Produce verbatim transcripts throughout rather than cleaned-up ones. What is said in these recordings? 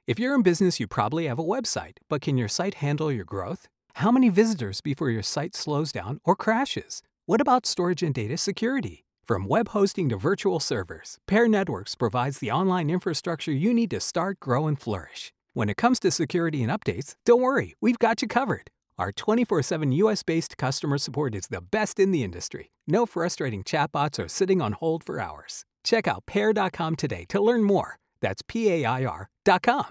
If you're in business, you probably have a website, but can your site handle your growth? How many visitors before your site slows down or crashes? What about storage and data security? From web hosting to virtual servers, Pair Networks provides the online infrastructure you need to start, grow, and flourish. When it comes to security and updates, don't worry, we've got you covered. Our twenty-four seven U S-based customer support is the best in the industry. No frustrating chatbots or sitting on hold for hours. Check out pair dot com today to learn more. That's P A I R dot com.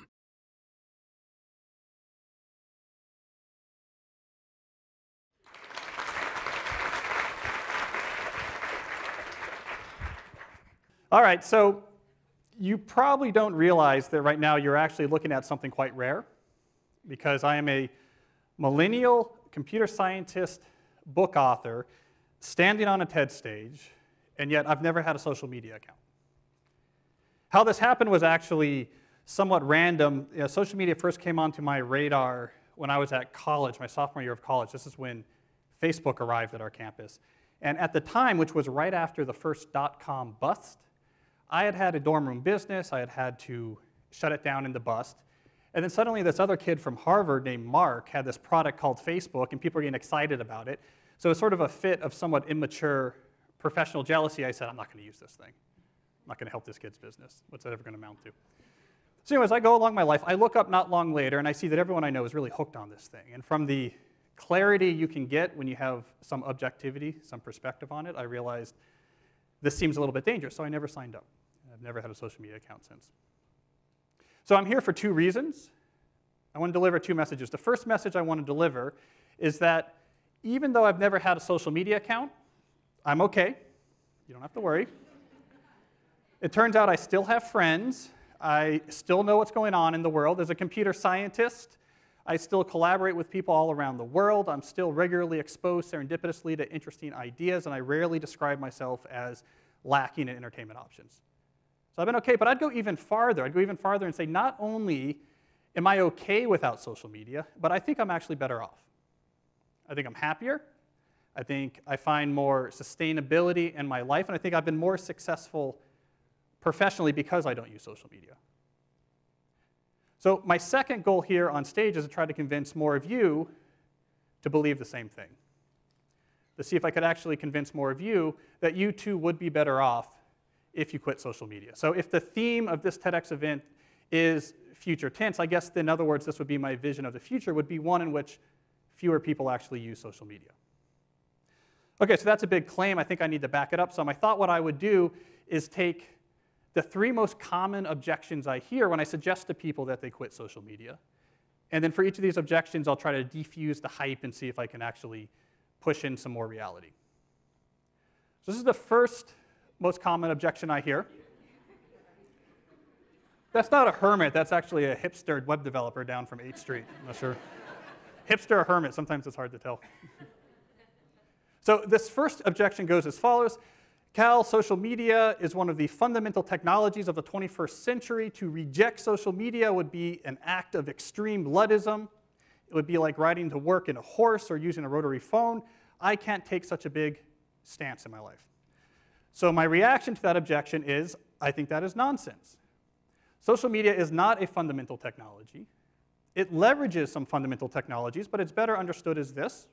All right, so you probably don't realize that right now you're actually looking at something quite rare, because I am a millennial computer scientist, book author, standing on a TED stage, and yet I've never had a social media account. How this happened was actually somewhat random. You know, social media first came onto my radar when I was at college, my sophomore year of college. This is when Facebook arrived at our campus. And at the time, which was right after the first dot-com bust, I had had a dorm room business. I had had to shut it down in the bust. And then suddenly this other kid from Harvard named Mark had this product called Facebook, and people were getting excited about it. So it's sort of a fit of somewhat immature professional jealousy. I said, I'm not going to use this thing. I'm not going to help this kid's business. What's that ever going to amount to? So anyways, I go along my life. I look up not long later, and I see that everyone I know is really hooked on this thing. And from the clarity you can get when you have some objectivity, some perspective on it, I realized this seems a little bit dangerous, so I never signed up. I've never had a social media account since. So I'm here for two reasons. I want to deliver two messages. The first message I want to deliver is that even though I've never had a social media account, I'm okay. You don't have to worry. It turns out I still have friends. I still know what's going on in the world. As a computer scientist, I still collaborate with people all around the world. I'm still regularly exposed serendipitously to interesting ideas, and I rarely describe myself as lacking in entertainment options. So I've been okay, but I'd go even farther. I'd go even farther and say not only am I okay without social media, but I think I'm actually better off. I think I'm happier. I think I find more sustainability in my life, and I think I've been more successful professionally because I don't use social media. So my second goal here on stage is to try to convince more of you to believe the same thing. To see if I could actually convince more of you that you too would be better off if you quit social media. So if the theme of this TEDx event is future tense, I guess in other words, this would be my vision of the future, would be one in which fewer people actually use social media. Okay, so that's a big claim. I think I need to back it up some. I thought what I would do is take the three most common objections I hear when I suggest to people that they quit social media, and then for each of these objections, I'll try to defuse the hype and see if I can actually push in some more reality. So this is the first most common objection I hear. That's not a hermit. That's actually a hipster web developer down from eighth street. I'm not sure. Hipster or hermit, sometimes it's hard to tell. So this first objection goes as follows. Cal, social media is one of the fundamental technologies of the twenty-first century. To reject social media would be an act of extreme bloodism. It would be like riding to work in a horse or using a rotary phone. I can't take such a big stance in my life. So my reaction to that objection is, I think that is nonsense. Social media is not a fundamental technology. It leverages some fundamental technologies, but it's better understood as this,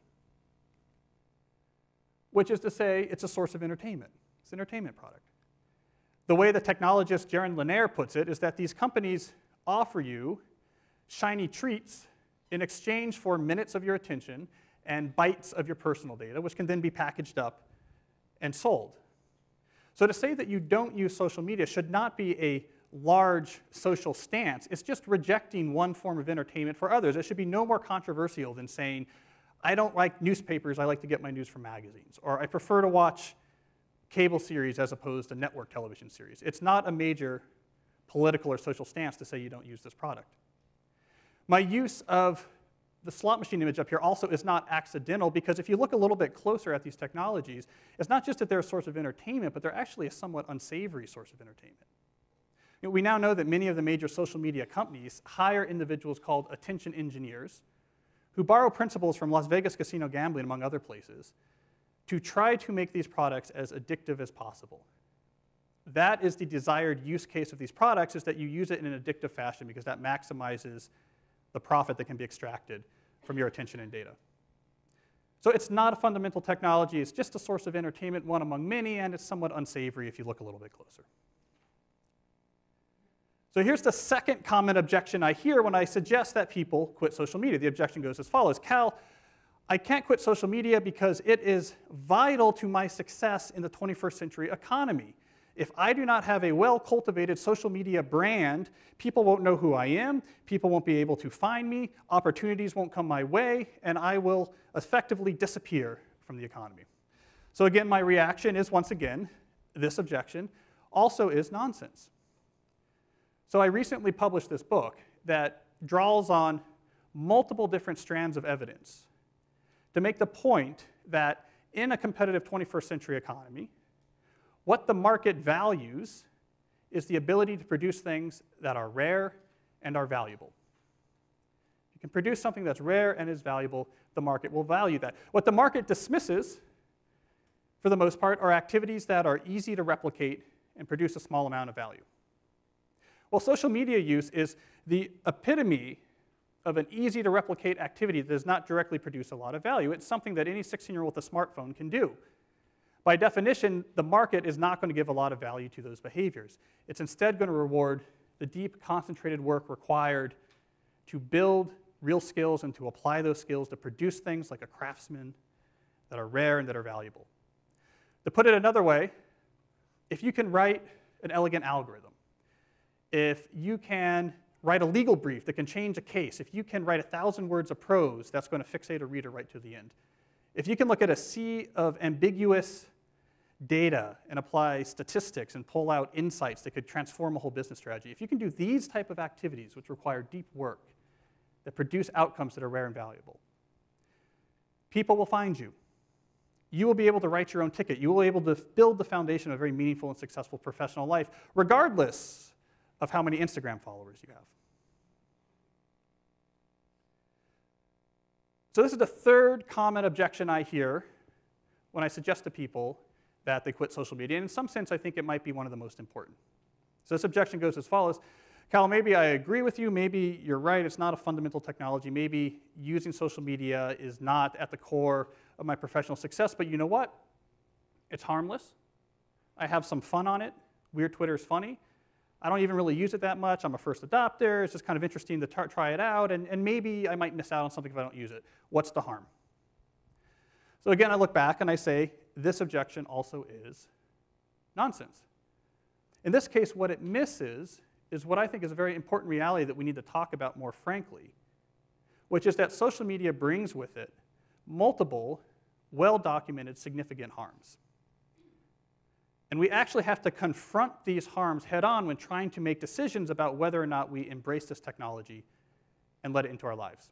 which is to say it's a source of entertainment. It's an entertainment product. The way the technologist Jaron Lanier puts it is that these companies offer you shiny treats in exchange for minutes of your attention and bytes of your personal data, which can then be packaged up and sold. So to say that you don't use social media should not be a large social stance. It's just rejecting one form of entertainment for others. It should be no more controversial than saying, I don't like newspapers, I like to get my news from magazines, or I prefer to watch cable series as opposed to network television series. It's not a major political or social stance to say you don't use this product. My use of the slot machine image up here also is not accidental, because if you look a little bit closer at these technologies, it's not just that they're a source of entertainment, but they're actually a somewhat unsavory source of entertainment. You know, we now know that many of the major social media companies hire individuals called attention engineers who borrow principles from Las Vegas casino gambling, among other places, to try to make these products as addictive as possible. that is the desired use case of these products, is that you use it in an addictive fashion because that maximizes the profit that can be extracted from your attention and data. So it's not a fundamental technology, it's just a source of entertainment, one among many, and it's somewhat unsavory if you look a little bit closer. So here's the second common objection I hear when I suggest that people quit social media. The objection goes as follows: Cal, I can't quit social media because it is vital to my success in the twenty-first century economy. If I do not have a well-cultivated social media brand, people won't know who I am, people won't be able to find me, opportunities won't come my way, and I will effectively disappear from the economy. So again, my reaction is, once again, this objection also is nonsense. So I recently published this book that draws on multiple different strands of evidence to make the point that in a competitive twenty-first century economy, what the market values is the ability to produce things that are rare and are valuable. If you can produce something that's rare and is valuable, the market will value that. What the market dismisses, for the most part, are activities that are easy to replicate and produce a small amount of value. Well, social media use is the epitome of an easy-to-replicate activity that does not directly produce a lot of value. It's something that any sixteen-year-old with a smartphone can do. By definition, the market is not going to give a lot of value to those behaviors. It's instead going to reward the deep, concentrated work required to build real skills and to apply those skills to produce things like a craftsman that are rare and that are valuable. To put it another way, if you can write an elegant algorithm, if you can write a legal brief that can change a case, if you can write a thousand words of prose that's going to fixate a reader right to the end, if you can look at a sea of ambiguous data and apply statistics and pull out insights that could transform a whole business strategy, if you can do these type of activities which require deep work that produce outcomes that are rare and valuable, people will find you. You will be able to write your own ticket. You will be able to build the foundation of a very meaningful and successful professional life, regardless of how many Instagram followers you have. So this is the third common objection I hear when I suggest to people that they quit social media. And in some sense, I think it might be one of the most important. So this objection goes as follows: Cal, maybe I agree with you. Maybe you're right. It's not a fundamental technology. Maybe using social media is not at the core of my professional success. But you know what? It's harmless. I have some fun on it. Weird Twitter is funny. I don't even really use it that much. I'm a first adopter. It's just kind of interesting to try it out. And, and maybe I might miss out on something if I don't use it. What's the harm? So again, I look back and I say, this objection also is nonsense. In this case, what it misses is what I think is a very important reality that we need to talk about more frankly, which is that social media brings with it multiple, well-documented, significant harms. And we actually have to confront these harms head-on when trying to make decisions about whether or not we embrace this technology and let it into our lives.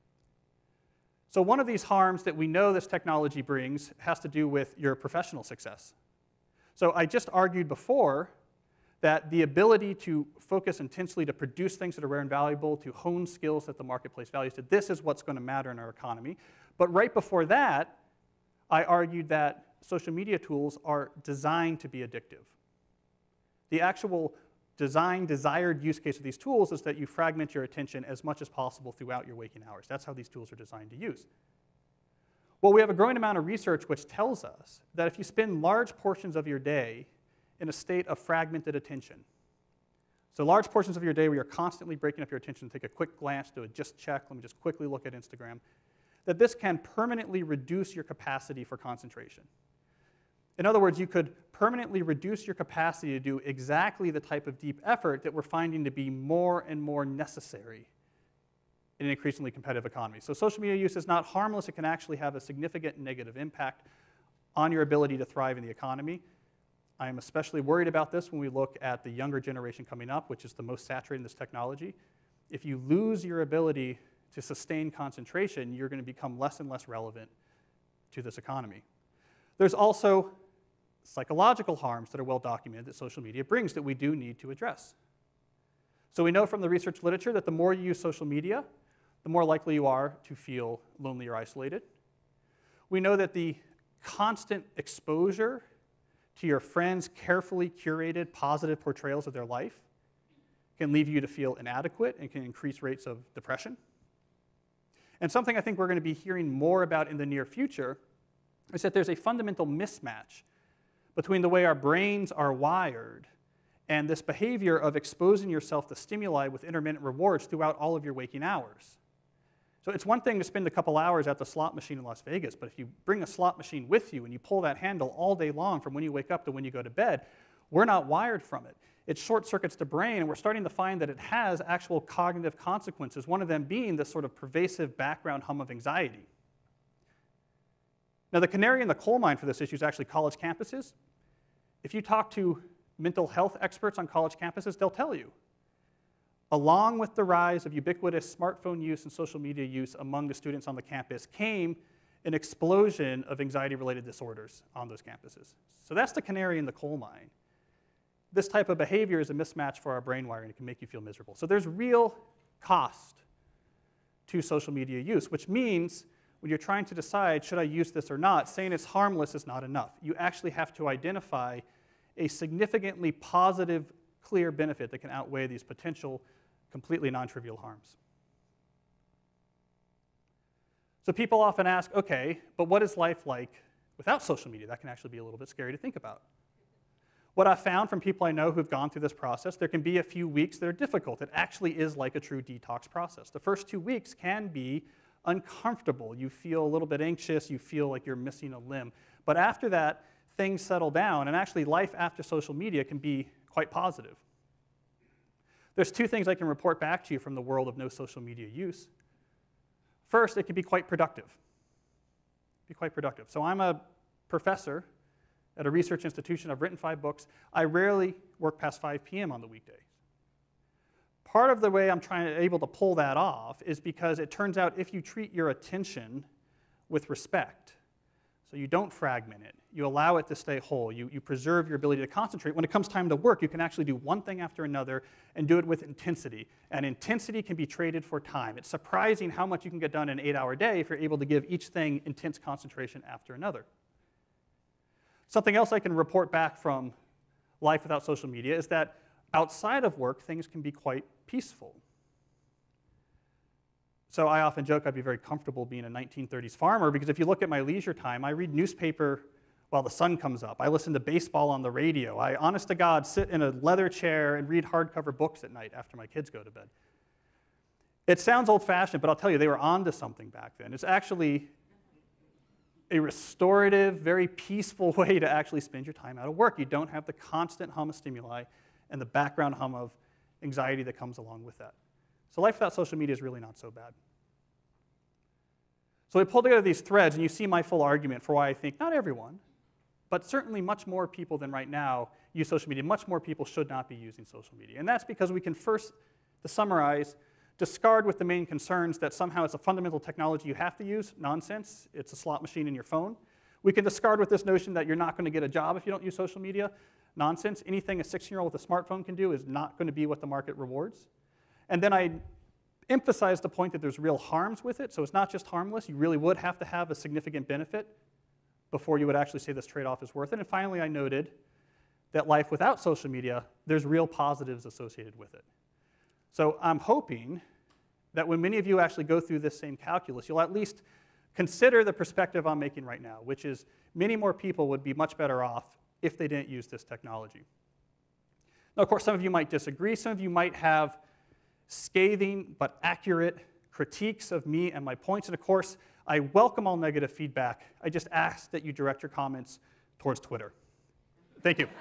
So one of these harms that we know this technology brings has to do with your professional success. So I just argued before that the ability to focus intensely to produce things that are rare and valuable, to hone skills that the marketplace values, that this is what's going to matter in our economy. But right before that, I argued that social media tools are designed to be addictive. The actual design, desired use case of these tools is that you fragment your attention as much as possible throughout your waking hours. That's how these tools are designed to use. Well, we have a growing amount of research which tells us that if you spend large portions of your day in a state of fragmented attention, so large portions of your day where you're constantly breaking up your attention, take a quick glance, do a just check, let me just quickly look at Instagram, that this can permanently reduce your capacity for concentration. In other words, you could permanently reduce your capacity to do exactly the type of deep effort that we're finding to be more and more necessary in an increasingly competitive economy. So social media use is not harmless. It can actually have a significant negative impact on your ability to thrive in the economy. I am especially worried about this when we look at the younger generation coming up, which is the most saturated in this technology. If you lose your ability to sustain concentration, you're going to become less and less relevant to this economy. There's also psychological harms that are well documented that social media brings that we do need to address. So we know from the research literature that the more you use social media, the more likely you are to feel lonely or isolated. We know that the constant exposure to your friends' carefully curated positive portrayals of their life can leave you to feel inadequate and can increase rates of depression. And something I think we're going to be hearing more about in the near future is that there's a fundamental mismatch between the way our brains are wired and this behavior of exposing yourself to stimuli with intermittent rewards throughout all of your waking hours. So it's one thing to spend a couple hours at the slot machine in Las Vegas, but if you bring a slot machine with you and you pull that handle all day long from when you wake up to when you go to bed, we're not wired from it. It short circuits the brain, and we're starting to find that it has actual cognitive consequences, one of them being this sort of pervasive background hum of anxiety. Now, the canary in the coal mine for this issue is actually college campuses. If you talk to mental health experts on college campuses, they'll tell you, along with the rise of ubiquitous smartphone use and social media use among the students on the campus came an explosion of anxiety-related disorders on those campuses. So that's the canary in the coal mine. This type of behavior is a mismatch for our brain wiring. It can make you feel miserable. So there's real cost to social media use, which means when you're trying to decide, should I use this or not, saying it's harmless is not enough. You actually have to identify a significantly positive, clear benefit that can outweigh these potential, completely non-trivial harms. So people often ask, okay, but what is life like without social media? That can actually be a little bit scary to think about. What I've found from people I know who've gone through this process, there can be a few weeks that are difficult. It actually is like a true detox process. The first two weeks can be uncomfortable. You feel a little bit anxious. You feel like you're missing a limb. But after that, things settle down, and actually life after social media can be quite positive. There's two things I can report back to you from the world of no social media use. First, it can be quite productive. Be quite productive. So I'm a professor at a research institution. I've written five books. I rarely work past five p m on the weekdays. Part of the way I'm trying to able to pull that off is because it turns out if you treat your attention with respect, so you don't fragment it, you allow it to stay whole, you, you preserve your ability to concentrate, when it comes time to work, you can actually do one thing after another and do it with intensity. And intensity can be traded for time. It's surprising how much you can get done in an eight-hour day if you're able to give each thing intense concentration after another. Something else I can report back from life without social media is that outside of work, things can be quite peaceful. So I often joke I'd be very comfortable being a nineteen thirties farmer because if you look at my leisure time, I read newspaper while the sun comes up. I listen to baseball on the radio. I, honest to God, sit in a leather chair and read hardcover books at night after my kids go to bed. It sounds old-fashioned, but I'll tell you, they were onto something back then. It's actually a restorative, very peaceful way to actually spend your time out of work. You don't have the constant hum of stimuli and the background hum of anxiety that comes along with that. So life without social media is really not so bad. So we pull together these threads, and you see my full argument for why I think not everyone, but certainly much more people than right now use social media. Much more people should not be using social media. And that's because we can first, to summarize, discard with the main concerns that somehow it's a fundamental technology you have to use. Nonsense. It's a slot machine in your phone. We can discard with this notion that you're not going to get a job if you don't use social media. Nonsense. Anything a sixteen-year-old with a smartphone can do is not going to be what the market rewards. And then I emphasize the point that there's real harms with it. So it's not just harmless. You really would have to have a significant benefit before you would actually say this trade-off is worth it. And finally, I noted that life without social media, there's real positives associated with it. So I'm hoping that when many of you actually go through this same calculus, you'll at least consider the perspective I'm making right now, which is many more people would be much better off if they didn't use this technology. Now, of course, some of you might disagree. Some of you might have scathing but accurate critiques of me and my points. And of course, I welcome all negative feedback. I just ask that you direct your comments towards Twitter. Thank you.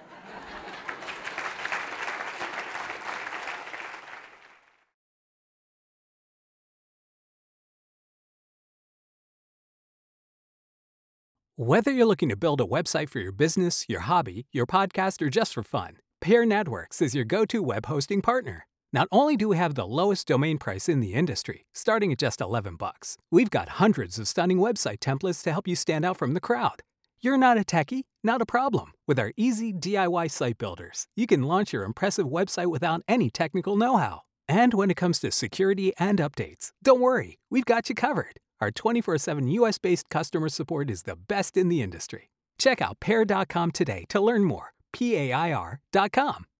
Whether you're looking to build a website for your business, your hobby, your podcast, or just for fun, Pair Networks is your go-to web hosting partner. Not only do we have the lowest domain price in the industry, starting at just eleven bucks, we've got hundreds of stunning website templates to help you stand out from the crowd. You're not a techie? Not a problem. With our easy D I Y site builders, you can launch your impressive website without any technical know-how. And when it comes to security and updates, don't worry, we've got you covered. Our twenty-four seven U S-based customer support is the best in the industry. Check out pair dot com today to learn more. P A I R dot com.